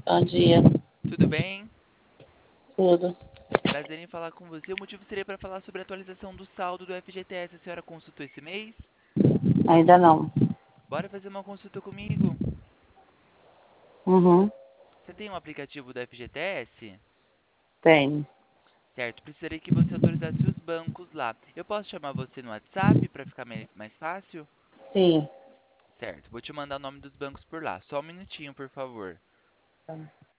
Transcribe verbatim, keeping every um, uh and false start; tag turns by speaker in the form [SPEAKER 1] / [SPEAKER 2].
[SPEAKER 1] Bom dia,
[SPEAKER 2] Tudo bem?
[SPEAKER 1] tudo.
[SPEAKER 2] Prazer em falar com você. O motivo seria para falar sobre a atualização do saldo do F G T S. A senhora consultou esse mês?
[SPEAKER 1] Ainda não.
[SPEAKER 2] Bora fazer uma consulta comigo.
[SPEAKER 1] Uhum,
[SPEAKER 2] Você tem um aplicativo do F G T S?
[SPEAKER 1] tenho.
[SPEAKER 2] Certo, precisaria que você autorizasse os bancos lá. Eu posso chamar você no WhatsApp para ficar me- mais fácil?
[SPEAKER 1] Sim.
[SPEAKER 2] Certo, vou te mandar o nome dos bancos por lá. Só um minutinho, por favor.